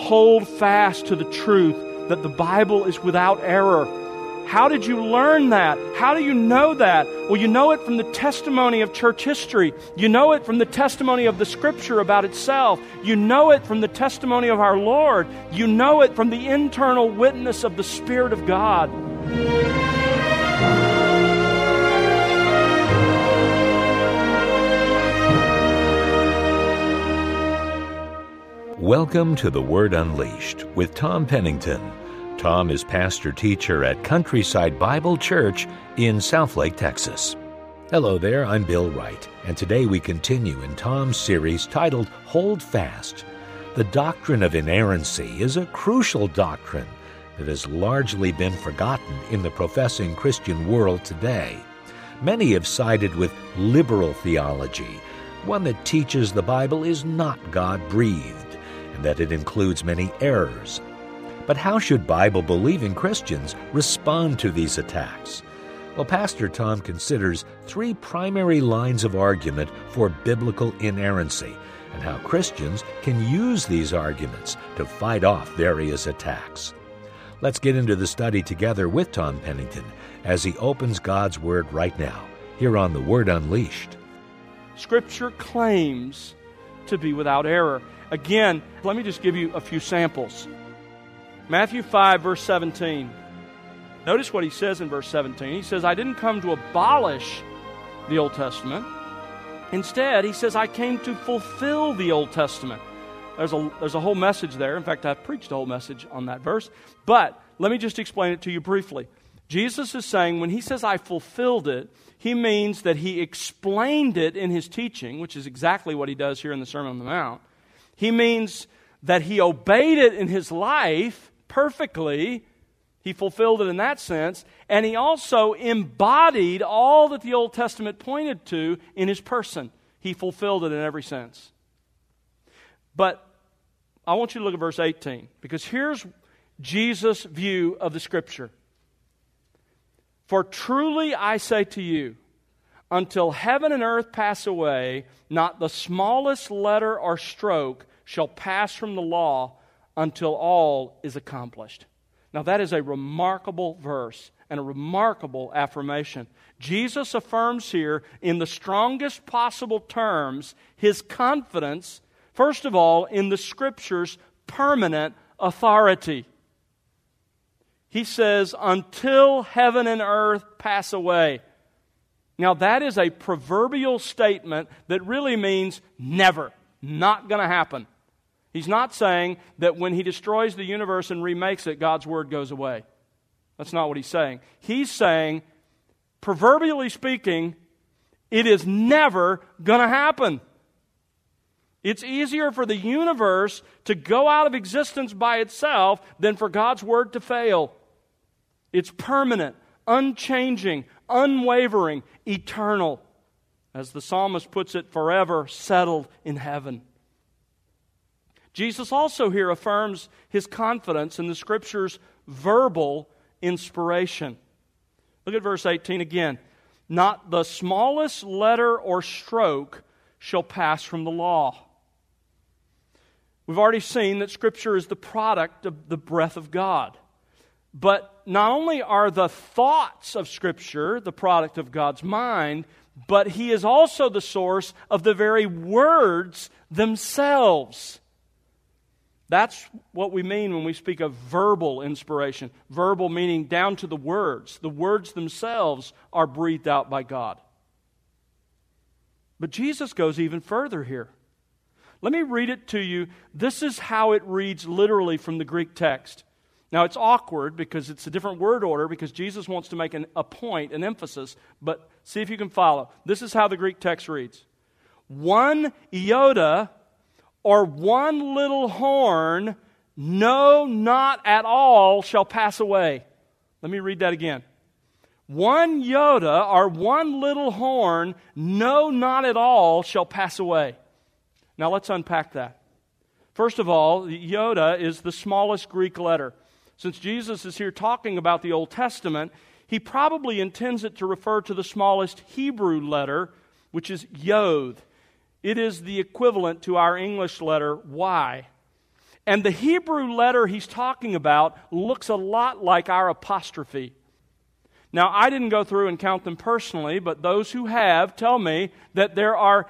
hold fast to the truth that the Bible is without error. How did you learn that? How do you know that? Well, you know it from the testimony of church history. You know it from the testimony of the Scripture about itself. You know it from the testimony of our Lord. You know it from the internal witness of the Spirit of God. Welcome to The Word Unleashed with Tom Pennington. Tom is pastor-teacher at Countryside Bible Church in Southlake, Texas. Hello there, I'm Bill Wright, and today we continue in Tom's series titled Hold Fast. The doctrine of inerrancy is a crucial doctrine that has largely been forgotten in the professing Christian world today. Many have sided with liberal theology, one that teaches the Bible is not God-breathed, and that it includes many errors. But how should Bible-believing Christians respond to these attacks? Well, Pastor Tom considers three primary lines of argument for biblical inerrancy and how Christians can use these arguments to fight off various attacks. Let's get into the study together with Tom Pennington as he opens God's Word right now, here on The Word Unleashed. Scripture claims to be without error. Again, let me just give you a few samples. Matthew 5, verse 17. Notice what he says in verse 17. He says, I didn't come to abolish the Old Testament. Instead, he says, I came to fulfill the Old Testament. There's a whole message there. In fact, I've preached a whole message on that verse. But let me just explain it to you briefly. Jesus is saying when he says, I fulfilled it, he means that he explained it in his teaching, which is exactly what he does here in the Sermon on the Mount. He means that he obeyed it in his life perfectly. He fulfilled it in that sense. And he also embodied all that the Old Testament pointed to in his person. He fulfilled it in every sense. But I want you to look at verse 18, because here's Jesus' view of the Scripture. For truly I say to you, until heaven and earth pass away, not the smallest letter or stroke shall pass from the law until all is accomplished. Now that is a remarkable verse and a remarkable affirmation. Jesus affirms here in the strongest possible terms his confidence, first of all, in the Scripture's permanent authority. He says, until heaven and earth pass away. Now that is a proverbial statement that really means never, not going to happen. He's not saying that when he destroys the universe and remakes it, God's Word goes away. That's not what he's saying. He's saying, proverbially speaking, it is never going to happen. It's easier for the universe to go out of existence by itself than for God's Word to fail. It's permanent, unchanging, unwavering, eternal. As the psalmist puts it, forever settled in heaven. Jesus also here affirms his confidence in the Scripture's verbal inspiration. Look at verse 18 again. Not the smallest letter or stroke shall pass from the law. We've already seen that Scripture is the product of the breath of God. But not only are the thoughts of Scripture the product of God's mind, but He is also the source of the very words themselves. That's what we mean when we speak of verbal inspiration. Verbal meaning down to the words. The words themselves are breathed out by God. But Jesus goes even further here. Let me read it to you. This is how it reads literally from the Greek text. Now it's awkward because it's a different word order because Jesus wants to make a point, an emphasis, but see if you can follow. This is how the Greek text reads. One iota or one little horn, no, not at all, shall pass away. Let me read that again. One iota or one little horn, no, not at all, shall pass away. Now let's unpack that. First of all, the iota is the smallest Greek letter. Since Jesus is here talking about the Old Testament, he probably intends it to refer to the smallest Hebrew letter, which is Yod. It is the equivalent to our English letter Y. And the Hebrew letter he's talking about looks a lot like our apostrophe. Now, I didn't go through and count them personally, but those who have tell me that there are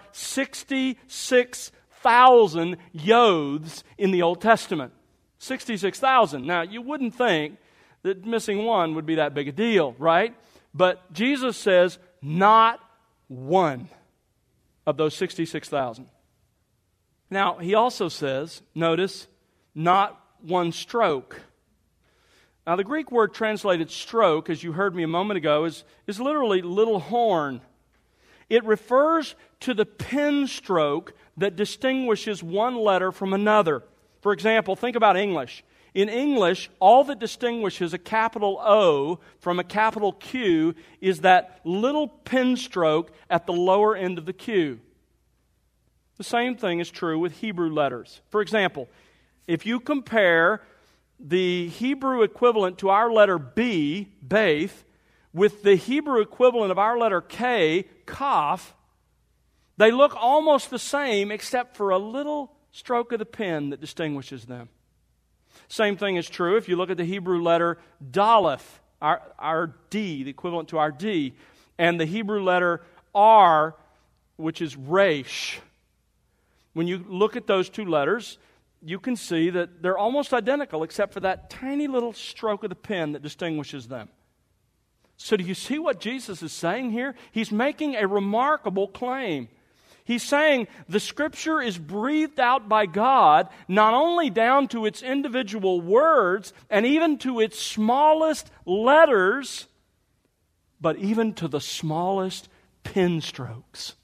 66,000 yods in the Old Testament. 66,000. Now, you wouldn't think that missing one would be that big a deal, right? But Jesus says not one of those 66,000. Now, he also says, notice, not one stroke. Now, the Greek word translated stroke, as you heard me a moment ago, is literally little horn. It refers to the pen stroke that distinguishes one letter from another. For example, think about English. In English, all that distinguishes a capital O from a capital Q is that little pen stroke at the lower end of the Q. The same thing is true with Hebrew letters. For example, if you compare the Hebrew equivalent to our letter B, Baith, with the Hebrew equivalent of our letter K, Kaf, they look almost the same except for a little stroke of the pen that distinguishes them. Same thing is true if you look at the Hebrew letter Daleth, our D, the equivalent to our D, and the Hebrew letter R, which is Resh. When you look at those two letters, you can see that they're almost identical except for that tiny little stroke of the pen that distinguishes them. So do you see what Jesus is saying here? He's making a remarkable claim. He's saying the Scripture is breathed out by God, not only down to its individual words and even to its smallest letters, but even to the smallest pen strokes.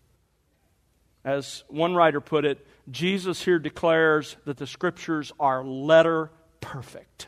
As one writer put it, Jesus here declares that the Scriptures are letter perfect.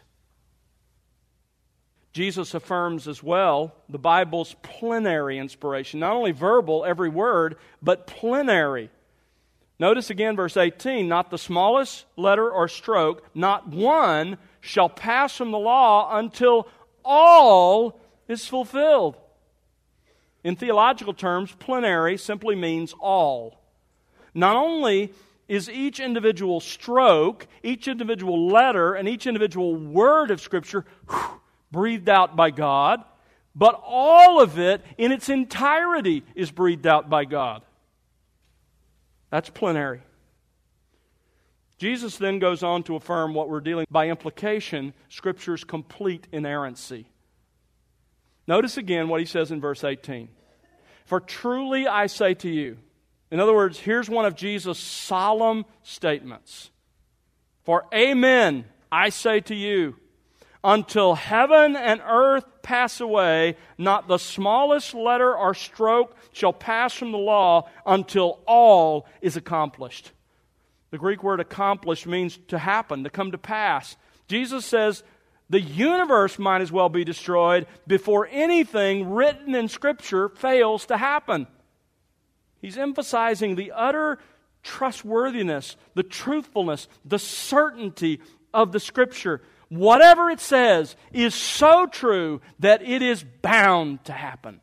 Jesus affirms as well the Bible's plenary inspiration. Not only verbal, every word, but plenary. Notice again verse 18, not the smallest letter or stroke, not one shall pass from the law until all is fulfilled. In theological terms, plenary simply means all. Not only is each individual stroke, each individual letter, and each individual word of Scripture breathed out by God, but all of it in its entirety is breathed out by God. That's plenary. Jesus then goes on to affirm what we're dealing by implication, Scripture's complete inerrancy. Notice again what he says in verse 18. For truly I say to you, in other words, here's one of Jesus' solemn statements. For amen, I say to you, until heaven and earth pass away, not the smallest letter or stroke shall pass from the law until all is accomplished. The Greek word accomplished means to happen, to come to pass. Jesus says the universe might as well be destroyed before anything written in Scripture fails to happen. He's emphasizing the utter trustworthiness, the truthfulness, the certainty of the Scripture. Whatever it says is so true that it is bound to happen.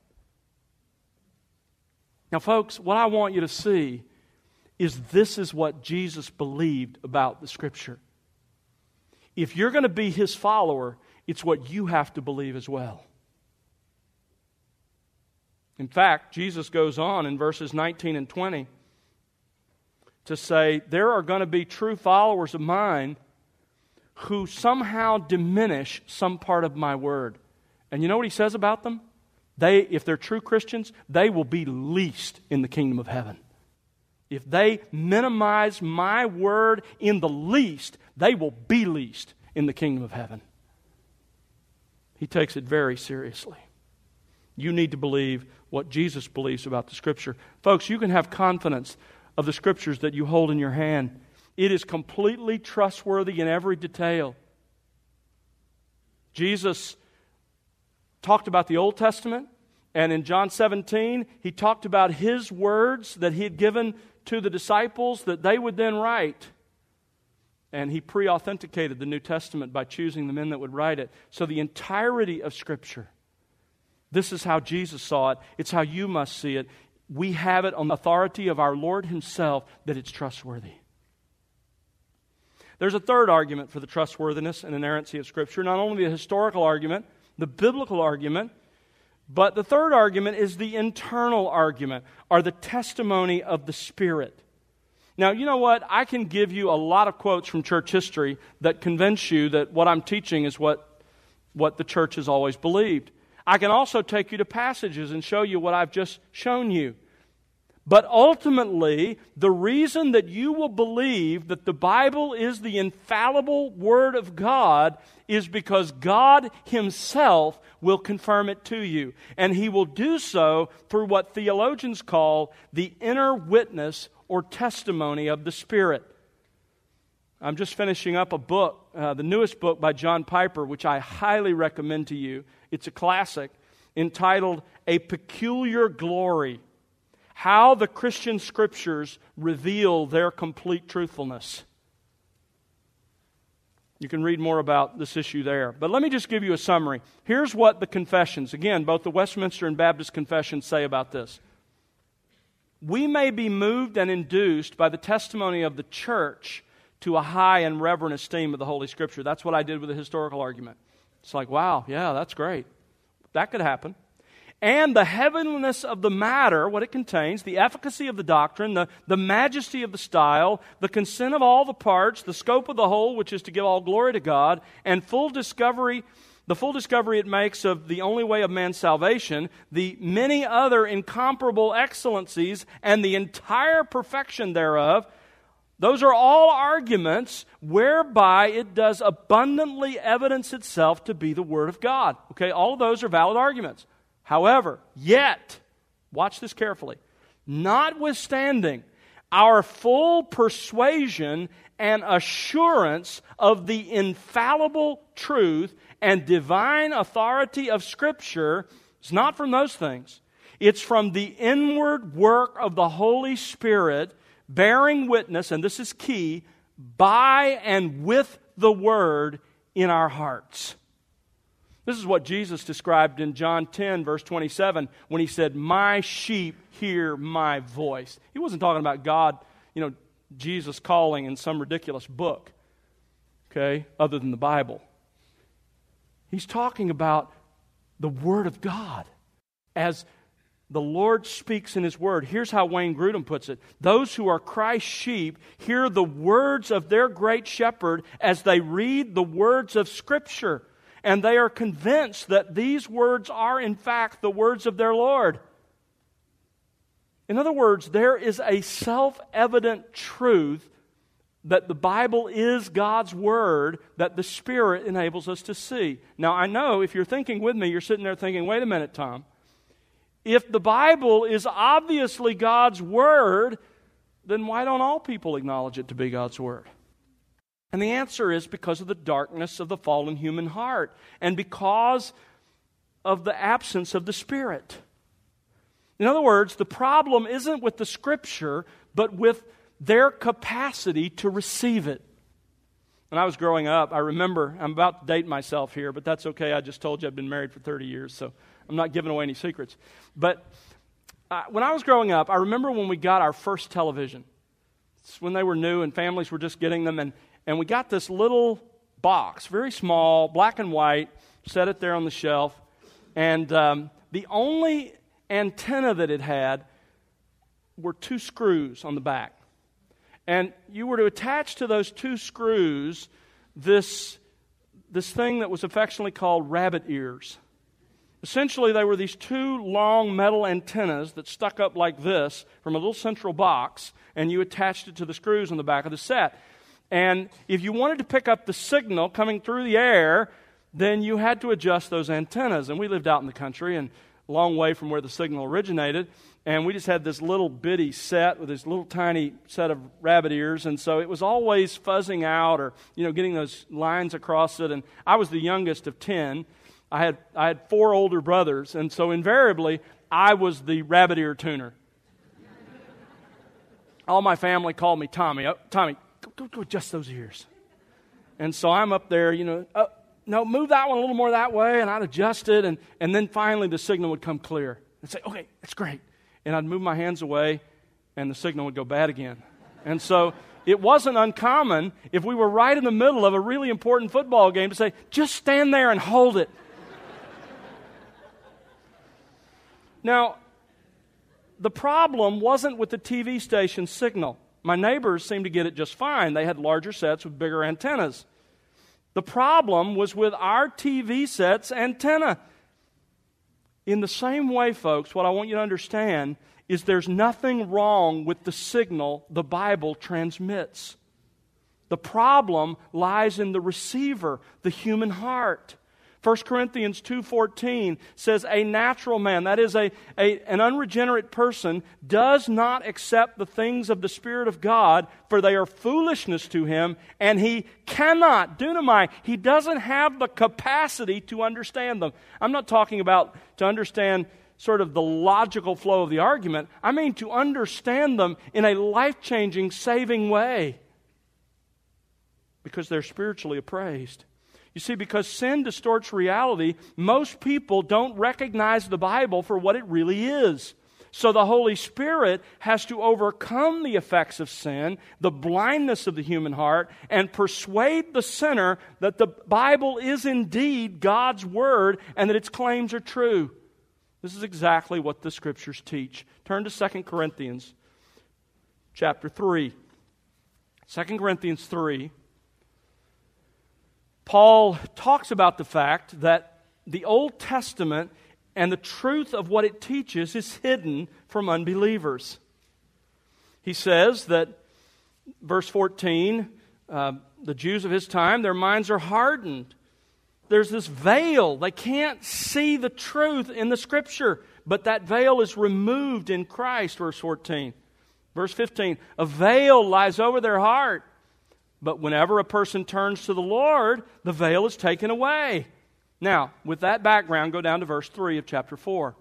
Now, folks, what I want you to see is this is what Jesus believed about the Scripture. If you're going to be His follower, it's what you have to believe as well. In fact, Jesus goes on in verses 19 and 20 to say, there are going to be true followers of mine who somehow diminish some part of my word. And you know what he says about them? If they're true Christians, they will be least in the kingdom of heaven. If they minimize my word in the least, they will be least in the kingdom of heaven. He takes it very seriously. You need to believe what Jesus believes about the Scripture. Folks, you can have confidence of the Scriptures that you hold in your hand. It is completely trustworthy in every detail. Jesus talked about the Old Testament, and in John 17, He talked about His words that He had given to the disciples that they would then write. And He pre-authenticated the New Testament by choosing the men that would write it. So the entirety of Scripture, this is how Jesus saw it. It's how you must see it. We have it on the authority of our Lord Himself that it's trustworthy. There's a third argument for the trustworthiness and inerrancy of Scripture, not only the historical argument, the biblical argument, but the third argument is the internal argument, or the testimony of the Spirit. Now, you know what? I can give you a lot of quotes from church history that convince you that what I'm teaching is what the church has always believed. I can also take you to passages and show you what I've just shown you. But ultimately, the reason that you will believe that the Bible is the infallible Word of God is because God Himself will confirm it to you. And He will do so through what theologians call the inner witness or testimony of the Spirit. I'm just finishing up a book, the newest book by John Piper, which I highly recommend to you. It's a classic entitled A Peculiar Glory: How the Christian Scriptures Reveal Their Complete Truthfulness. You can read more about this issue there. But let me just give you a summary. Here's what the confessions, again, both the Westminster and Baptist confessions say about this. We may be moved and induced by the testimony of the church to a high and reverent esteem of the Holy Scripture. That's what I did with the historical argument. It's like, wow, yeah, that's great. That could happen. And the heavenliness of the matter, what it contains, the efficacy of the doctrine, the majesty of the style, the consent of all the parts, the scope of the whole, which is to give all glory to God, and the full discovery it makes of the only way of man's salvation, the many other incomparable excellencies, and the entire perfection thereof. Those are all arguments whereby it does abundantly evidence itself to be the Word of God. Okay, all of those are valid arguments. However, yet, watch this carefully, notwithstanding our full persuasion and assurance of the infallible truth and divine authority of Scripture, it's not from those things. It's from the inward work of the Holy Spirit bearing witness, and this is key, by and with the Word in our hearts. This is what Jesus described in John 10, verse 27, when He said, "My sheep hear my voice." He wasn't talking about God, Jesus calling in some ridiculous book, okay, other than the Bible. He's talking about the Word of God as the Lord speaks in His Word. Here's how Wayne Grudem puts it. Those who are Christ's sheep hear the words of their great shepherd as they read the words of Scripture, and they are convinced that these words are in fact the words of their Lord. In other words, there is a self-evident truth that the Bible is God's Word that the Spirit enables us to see. Now, I know if you're thinking with me, you're sitting there thinking, wait a minute, Tom. If the Bible is obviously God's Word, then why don't all people acknowledge it to be God's Word? And the answer is because of the darkness of the fallen human heart and because of the absence of the Spirit. In other words, the problem isn't with the Scripture, but with their capacity to receive it. When I was growing up, I remember, I'm about to date myself here, but that's okay. I just told you I've been married for 30 years, so I'm not giving away any secrets. But when I was growing up, I remember when we got our first television. It's when they were new and families were just getting them, and we got this little box, very small, black and white, set it there on the shelf, and the only antenna that it had were 2 screws on the back. And you were to attach to those 2 screws this thing that was affectionately called rabbit ears. Essentially, they were these 2 long metal antennas that stuck up like this from a little central box, and you attached it to the screws on the back of the set. And if you wanted to pick up the signal coming through the air, then you had to adjust those antennas. And we lived out in the country and a long way from where the signal originated, and we just had this little bitty set with this little tiny set of rabbit ears, and so it was always fuzzing out or getting those lines across it. And I was the youngest of 10. I had 4 older brothers, and so invariably I was the rabbit ear tuner. All my family called me Tommy. Oh, Tommy, go adjust those ears. And so I'm up there, no, move that one a little more that way, and I'd adjust it, and then finally the signal would come clear. I'd say, okay, that's great. And I'd move my hands away, and the signal would go bad again. And so it wasn't uncommon if we were right in the middle of a really important football game to say, just stand there and hold it. Now, the problem wasn't with the TV station signal. My neighbors seemed to get it just fine. They had larger sets with bigger antennas. The problem was with our TV set's antenna. In the same way, folks, what I want you to understand is there's nothing wrong with the signal the Bible transmits. The problem lies in the receiver, the human heart. 1 Corinthians 2:14 says, a natural man, that is an unregenerate person, does not accept the things of the Spirit of God, for they are foolishness to him, and he cannot, dunamai, he doesn't have the capacity to understand them. I'm not talking about to understand sort of the logical flow of the argument. I mean to understand them in a life-changing, saving way, because they're spiritually appraised. You see, because sin distorts reality, most people don't recognize the Bible for what it really is. So the Holy Spirit has to overcome the effects of sin, the blindness of the human heart, and persuade the sinner that the Bible is indeed God's Word and that its claims are true. This is exactly what the Scriptures teach. Turn to 2 Corinthians chapter 3. 2 Corinthians 3. Paul talks about the fact that the Old Testament and the truth of what it teaches is hidden from unbelievers. He says that, verse 14, the Jews of his time, their minds are hardened. There's this veil. They can't see the truth in the Scripture, but that veil is removed in Christ, verse 14. Verse 15, a veil lies over their heart. But whenever a person turns to the Lord, the veil is taken away. Now, with that background, go down to verse 3 of chapter 4.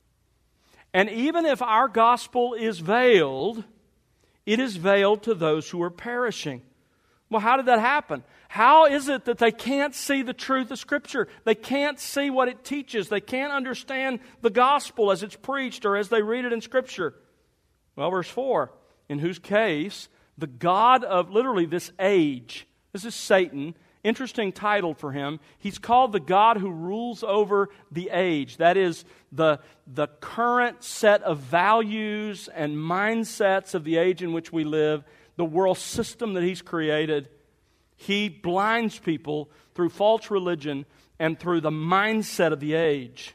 And even if our gospel is veiled, it is veiled to those who are perishing. Well, how did that happen? How is it that they can't see the truth of Scripture? They can't see what it teaches. They can't understand the gospel as it's preached or as they read it in Scripture. Well, verse 4, in whose case the God of literally this age, this is Satan, interesting title for him. He's called the God who rules over the age. That is the current set of values and mindsets of the age in which we live, the world system that He's created. He blinds people through false religion and through the mindset of the age.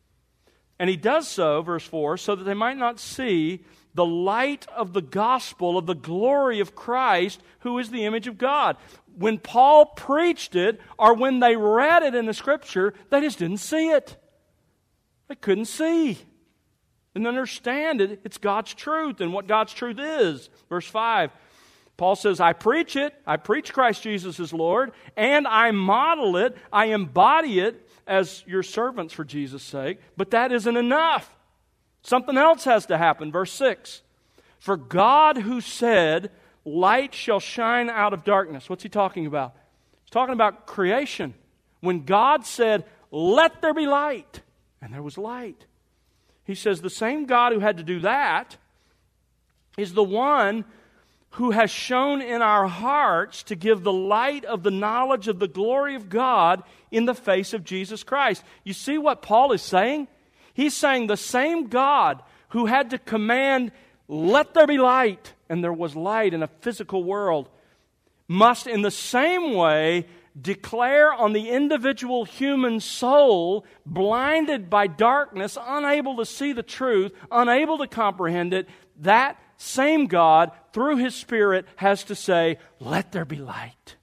And He does so, verse 4, so that they might not see the light of the gospel of the glory of Christ, who is the image of God. When Paul preached it, or when they read it in the Scripture, they just didn't see it. They couldn't see. Didn't understand it. It's God's truth and what God's truth is. Verse 5, Paul says, I preach it. I preach Christ Jesus as Lord, and I model it. I embody it as your servants for Jesus' sake. But that isn't enough. Something else has to happen. Verse 6, for God who said, light shall shine out of darkness. What's He talking about? He's talking about creation. When God said, let there be light, and there was light. He says the same God who had to do that is the one who has shown in our hearts to give the light of the knowledge of the glory of God in the face of Jesus Christ. You see what Paul is saying? He's saying the same God who had to command, let there be light, and there was light in a physical world, must in the same way declare on the individual human soul, blinded by darkness, unable to see the truth, unable to comprehend it, that same God, through His Spirit, has to say, let there be light.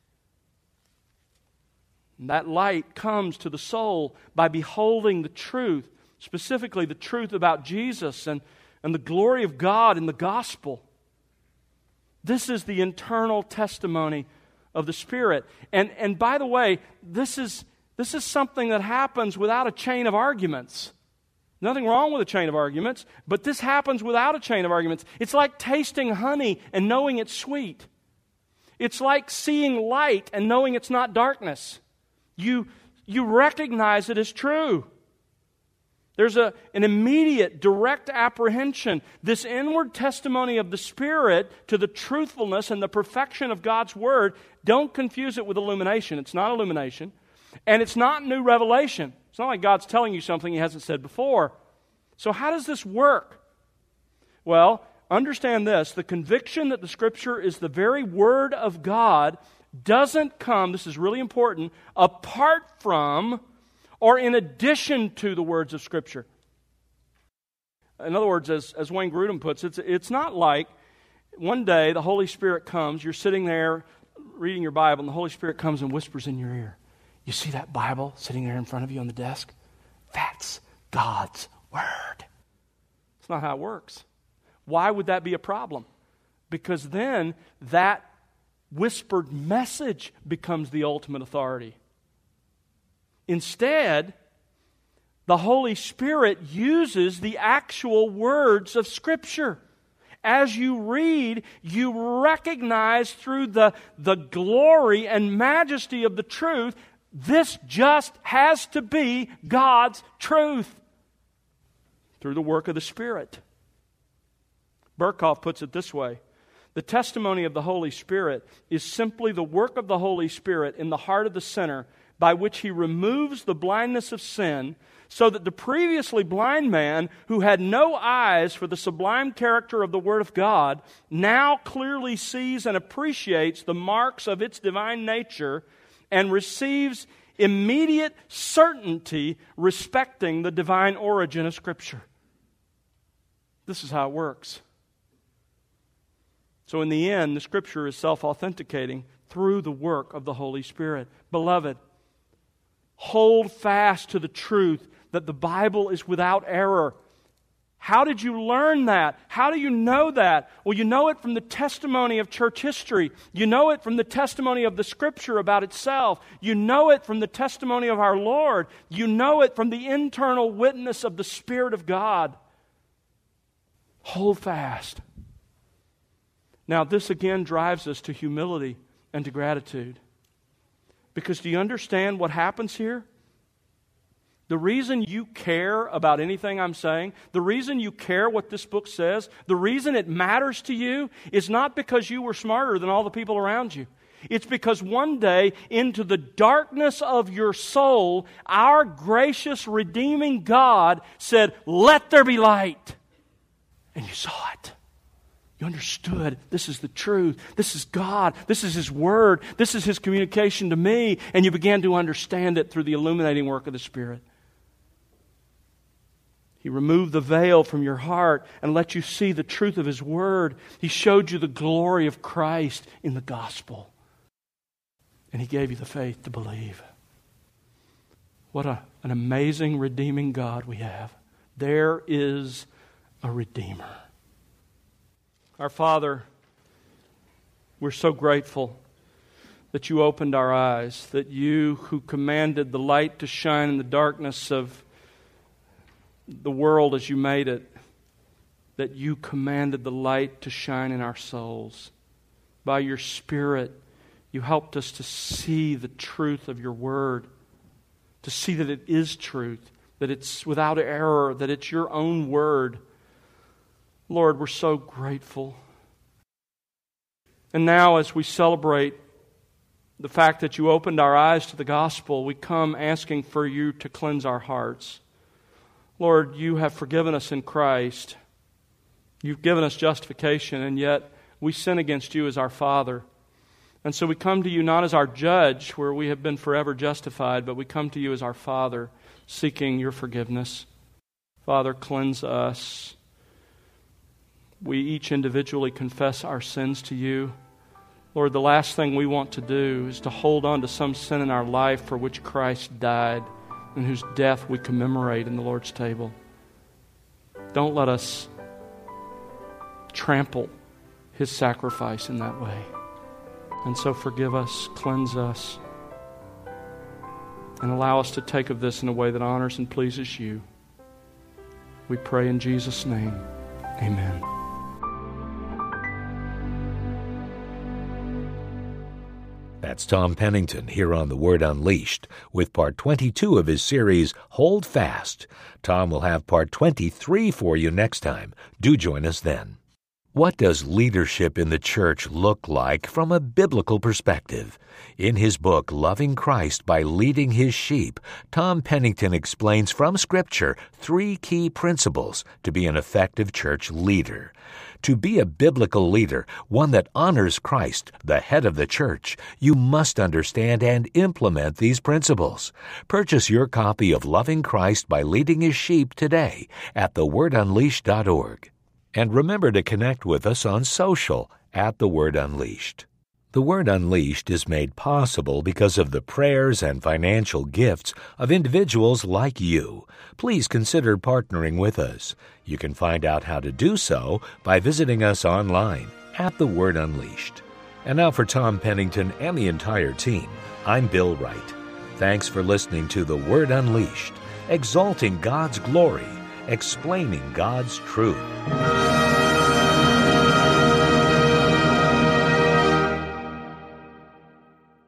And that light comes to the soul by beholding the truth, specifically the truth about Jesus and the glory of God in the gospel. This is the internal testimony of the Spirit. And by the way, this is something that happens without a chain of arguments. Nothing wrong with a chain of arguments, but this happens without a chain of arguments. It's like tasting honey and knowing it's sweet. It's like seeing light and knowing it's not darkness. You recognize it as true. There's an immediate, direct apprehension. This inward testimony of the Spirit to the truthfulness and the perfection of God's Word, don't confuse it with illumination. It's not illumination. And it's not new revelation. It's not like God's telling you something He hasn't said before. So how does this work? Well, understand this. The conviction that the Scripture is the very Word of God doesn't come, this is really important, apart from or in addition to the words of Scripture. In other words, as Wayne Grudem puts it, it's not like one day the Holy Spirit comes, you're sitting there reading your Bible, and the Holy Spirit comes and whispers in your ear. You see that Bible sitting there in front of you on the desk? That's God's Word. It's not how it works. Why would that be a problem? Because then that whispered message becomes the ultimate authority. Instead, the Holy Spirit uses the actual words of Scripture. As you read, you recognize through the glory and majesty of the truth, this just has to be God's truth through the work of the Spirit. Berkhoff puts it this way. The testimony of the Holy Spirit is simply the work of the Holy Spirit in the heart of the sinner, by which He removes the blindness of sin, so that the previously blind man, who had no eyes for the sublime character of the Word of God, now clearly sees and appreciates the marks of its divine nature and receives immediate certainty respecting the divine origin of Scripture. This is how it works. So in the end, the Scripture is self-authenticating through the work of the Holy Spirit. Beloved, hold fast to the truth that the Bible is without error. How did you learn that? How do you know that? Well, you know it from the testimony of church history. You know it from the testimony of the Scripture about itself. You know it from the testimony of our Lord. You know it from the internal witness of the Spirit of God. Hold fast. Now, this again drives us to humility and to gratitude. Because do you understand what happens here? The reason you care about anything I'm saying, the reason you care what this book says, the reason it matters to you is not because you were smarter than all the people around you. It's because one day, into the darkness of your soul, our gracious, redeeming God said, "Let there be light." And you saw it. You understood, this is the truth. This is God. This is His Word. This is His communication to me. And you began to understand it through the illuminating work of the Spirit. He removed the veil from your heart and let you see the truth of His Word. He showed you the glory of Christ in the gospel. And He gave you the faith to believe. What an amazing, redeeming God we have. There is a Redeemer. Our Father, we're so grateful that You opened our eyes, that You who commanded the light to shine in the darkness of the world as You made it, that You commanded the light to shine in our souls. By Your Spirit, You helped us to see the truth of Your Word, to see that it is truth, that it's without error, that it's Your own Word. Lord, we're so grateful. And now as we celebrate the fact that You opened our eyes to the gospel, we come asking for You to cleanse our hearts. Lord, You have forgiven us in Christ. You've given us justification, and yet we sin against You as our Father. And so we come to You not as our judge, where we have been forever justified, but we come to You as our Father, seeking Your forgiveness. Father, cleanse us. We each individually confess our sins to You. Lord, the last thing we want to do is to hold on to some sin in our life for which Christ died and whose death we commemorate in the Lord's table. Don't let us trample His sacrifice in that way. And so forgive us, cleanse us, and allow us to take of this in a way that honors and pleases You. We pray in Jesus' name. Amen. That's Tom Pennington here on The Word Unleashed with part 22 of his series, Hold Fast. Tom will have part 23 for you next time. Do join us then. What does leadership in the church look like from a biblical perspective? In his book, Loving Christ by Leading His Sheep, Tom Pennington explains from Scripture 3 key principles to be an effective church leader. To be a biblical leader, one that honors Christ, the head of the church, you must understand and implement these principles. Purchase your copy of Loving Christ by Leading His Sheep today at thewordunleashed.org. And remember to connect with us on social at The Word Unleashed. The Word Unleashed is made possible because of the prayers and financial gifts of individuals like you. Please consider partnering with us. You can find out how to do so by visiting us online at The Word Unleashed. And now for Tom Pennington and the entire team, I'm Bill Wright. Thanks for listening to The Word Unleashed, exalting God's glory, explaining God's truth.